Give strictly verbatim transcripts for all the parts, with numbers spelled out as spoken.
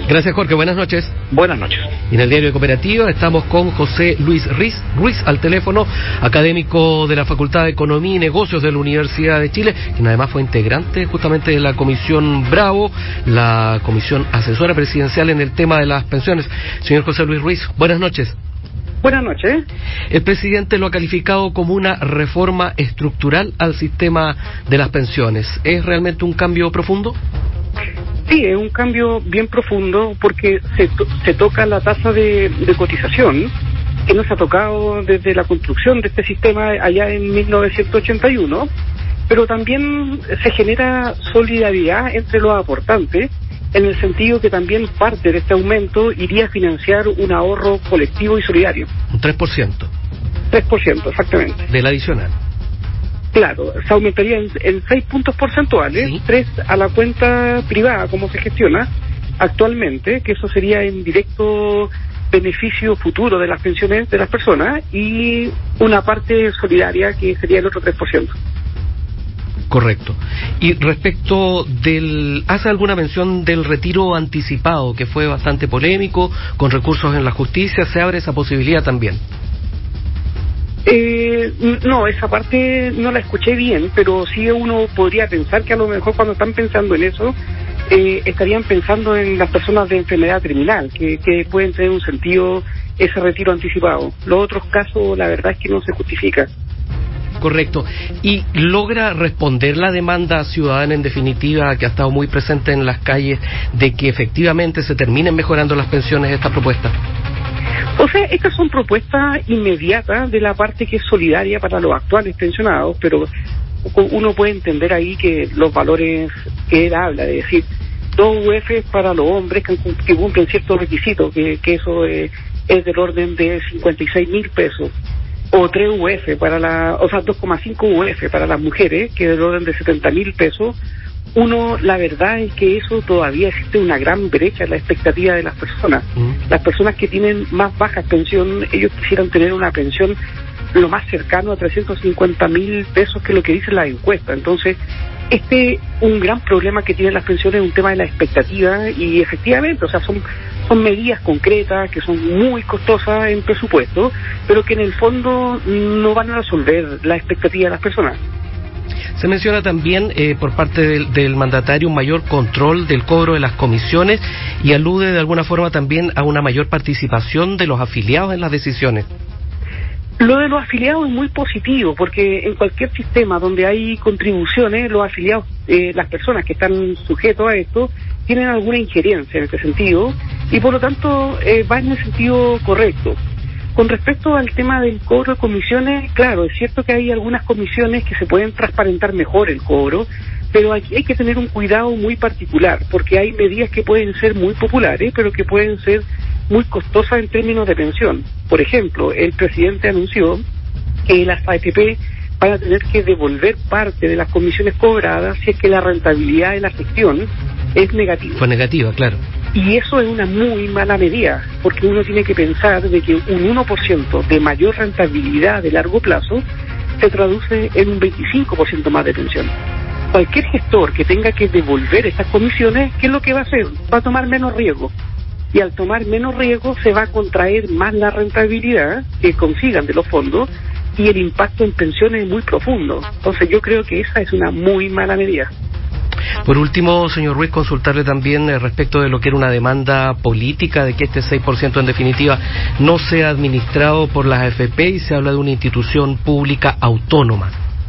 Gracias, Jorge. Buenas noches. Buenas noches. En el diario de Cooperativa estamos con José Luis Ruiz, Ruiz al teléfono, académico de la Facultad de Economía y Negocios de la Universidad de Chile, quien además fue integrante justamente de la Comisión Bravo, la Comisión Asesora Presidencial en el tema de las pensiones. Señor José Luis Ruiz, buenas noches. Buenas noches. El presidente lo ha calificado como una reforma estructural al sistema de las pensiones. ¿Es realmente un cambio profundo? Sí, es un cambio bien profundo porque se, to- se toca la tasa de, de cotización que no se ha tocado desde la construcción de este sistema allá en mil novecientos ochenta y uno, pero también se genera solidaridad entre los aportantes en el sentido que también parte de este aumento iría a financiar un ahorro colectivo y solidario. Un tres por ciento. tres por ciento, exactamente. Del adicional. Claro, se aumentaría en, en seis puntos porcentuales, sí. tres a la cuenta privada, como se gestiona actualmente, que eso sería en directo beneficio futuro de las pensiones de las personas, y una parte solidaria que sería el otro tres por ciento. Correcto. Y respecto del... ¿hace alguna mención del retiro anticipado, que fue bastante polémico, con recursos en la justicia? ¿Se abre esa posibilidad también? Eh, no, esa parte no la escuché bien, pero sí uno podría pensar que a lo mejor cuando están pensando en eso, eh, estarían pensando en las personas de enfermedad terminal, que, que pueden tener un sentido ese retiro anticipado. Los otros casos, la verdad es que no se justifica. Correcto. ¿Y logra responder la demanda ciudadana, en definitiva, que ha estado muy presente en las calles, de que efectivamente se terminen mejorando las pensiones esta propuesta? O sea, estas son propuestas inmediatas de la parte que es solidaria para los actuales pensionados, pero uno puede entender ahí que los valores que él habla, de decir, dos U F para los hombres que, que cumplen ciertos requisitos, que, que eso es, es del orden de cincuenta y seis mil pesos, o tres U F para la, o sea, dos coma cinco U F para las mujeres, que es del orden de setenta mil pesos. Uno, la verdad es que eso todavía existe una gran brecha en la expectativa de las personas. Mm. Las personas que tienen más baja pensión, ellos quisieran tener una pensión lo más cercano a trescientos cincuenta mil pesos, que es lo que dice la encuesta. Entonces, este un gran problema que tienen las pensiones es un tema de la expectativa, y efectivamente, o sea, son son medidas concretas que son muy costosas en presupuesto, pero que en el fondo no van a resolver la expectativa de las personas. Se menciona también eh, por parte del, del mandatario un mayor control del cobro de las comisiones, y alude de alguna forma también a una mayor participación de los afiliados en las decisiones. Lo de los afiliados es muy positivo, porque en cualquier sistema donde hay contribuciones, los afiliados, eh, las personas que están sujetos a esto, tienen alguna injerencia en este sentido, y por lo tanto eh, va en el sentido correcto. Con respecto al tema del cobro de comisiones, claro, es cierto que hay algunas comisiones que se pueden transparentar mejor el cobro, pero aquí hay que tener un cuidado muy particular, porque hay medidas que pueden ser muy populares, pero que pueden ser muy costosas en términos de pensión. Por ejemplo, el presidente anunció que las A F P van a tener que devolver parte de las comisiones cobradas si es que la rentabilidad de la gestión es negativa. Fue negativa, claro. Y eso es una muy mala medida, porque uno tiene que pensar de que un uno por ciento de mayor rentabilidad de largo plazo se traduce en un veinticinco por ciento más de pensión. Cualquier gestor que tenga que devolver estas comisiones, ¿qué es lo que va a hacer? Va a tomar menos riesgo. Y al tomar menos riesgo se va a contraer más la rentabilidad que consigan de los fondos, y el impacto en pensiones es muy profundo. Entonces yo creo que esa es una muy mala medida. Por último, señor Ruiz, consultarle también eh, respecto de lo que era una demanda política, de que este seis por ciento en definitiva no sea administrado por las A F P, y se habla de una institución pública autónoma.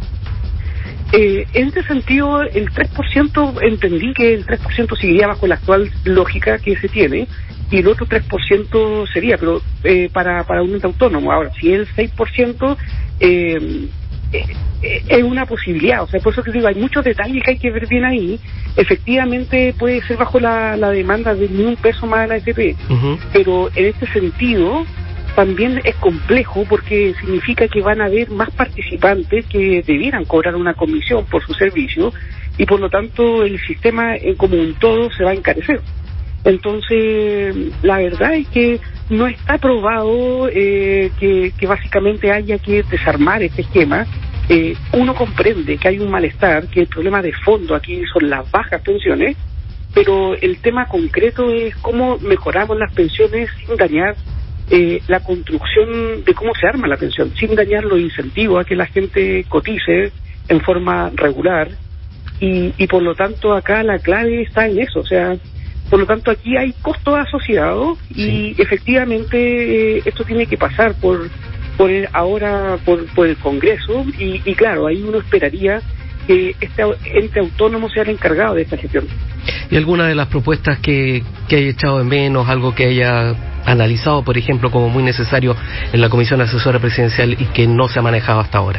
Eh, en este sentido, el tres por ciento, entendí que el tres por ciento seguiría bajo la actual lógica que se tiene, y el otro tres por ciento sería, pero eh, para, para un ente autónomo. Ahora, si es el seis por ciento, eh, eh, es una posibilidad. O sea, por eso que digo, hay muchos detalles que hay que ver bien ahí. Efectivamente puede ser bajo la, la demanda de ni un peso más de la A F P, uh-huh. Pero en este sentido también es complejo, porque significa que van a haber más participantes que debieran cobrar una comisión por su servicio, y por lo tanto el sistema en como un todo se va a encarecer. Entonces, la verdad es que no está probado eh, que, que básicamente haya que desarmar este esquema. Eh, uno comprende que hay un malestar, que el problema de fondo aquí son las bajas pensiones, pero el tema concreto es cómo mejoramos las pensiones sin dañar eh, la construcción de cómo se arma la pensión, sin dañar los incentivos a que la gente cotice en forma regular, y, y por lo tanto acá la clave está en eso, o sea, por lo tanto aquí hay costos asociados y sí. efectivamente eh, esto tiene que pasar por por el, ahora por, por el Congreso y, y claro, ahí uno esperaría que este ente autónomo sea el encargado de esta gestión. ¿Y alguna de las propuestas que, que haya echado de menos, algo que haya analizado, por ejemplo, como muy necesario en la Comisión Asesora Presidencial y que no se ha manejado hasta ahora?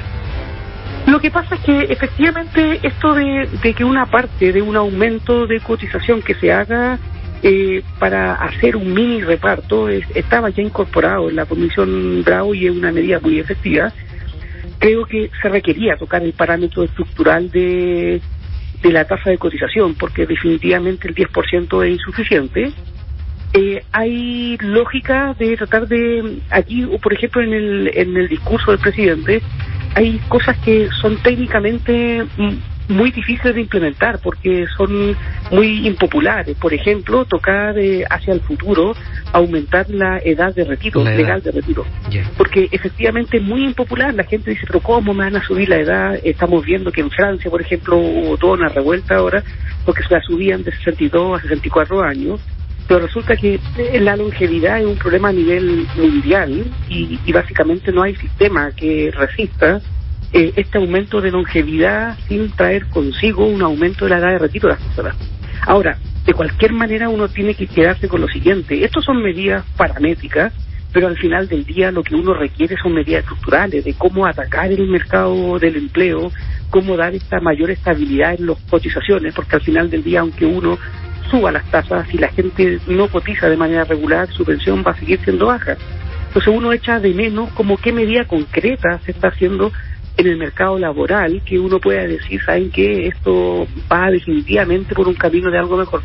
Lo que pasa es que efectivamente esto de, de que una parte de un aumento de cotización que se haga eh, para hacer un mini reparto es, estaba ya incorporado en la Comisión Bravo y es una medida muy efectiva. Creo que se requería tocar el parámetro estructural de, de la tasa de cotización, porque definitivamente el diez por ciento es insuficiente. Eh, hay lógica de tratar de, aquí, por ejemplo, en el, en el discurso del presidente, hay cosas que son técnicamente muy difíciles de implementar porque son muy impopulares. Por ejemplo, tocar eh, hacia el futuro, aumentar la edad de retiro, la legal edad. de retiro. Yeah. Porque efectivamente es muy impopular. La gente dice, pero ¿cómo me van a subir la edad? Estamos viendo que en Francia, por ejemplo, hubo toda una revuelta ahora porque se la subían de sesenta y dos a sesenta y cuatro años. Pero resulta que la longevidad es un problema a nivel mundial y, y básicamente no hay sistema que resista eh, este aumento de longevidad sin traer consigo un aumento de la edad de retiro de las personas. Ahora, de cualquier manera uno tiene que quedarse con lo siguiente. Estos son medidas paramétricas, pero al final del día lo que uno requiere son medidas estructurales de cómo atacar el mercado del empleo, cómo dar esta mayor estabilidad en las cotizaciones, porque al final del día, aunque uno suba las tasas, si la gente no cotiza de manera regular, su pensión va a seguir siendo baja. Entonces uno echa de menos como qué medida concreta se está haciendo en el mercado laboral que uno pueda decir, ¿saben qué? Esto va definitivamente por un camino de algo mejor.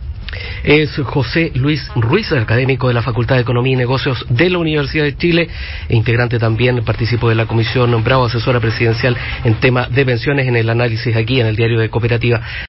Es José Luis Ruiz, académico de la Facultad de Economía y Negocios de la Universidad de Chile e integrante también, participó de la Comisión Bravo, asesora presidencial en tema de pensiones, en el análisis aquí en el Diario de Cooperativa.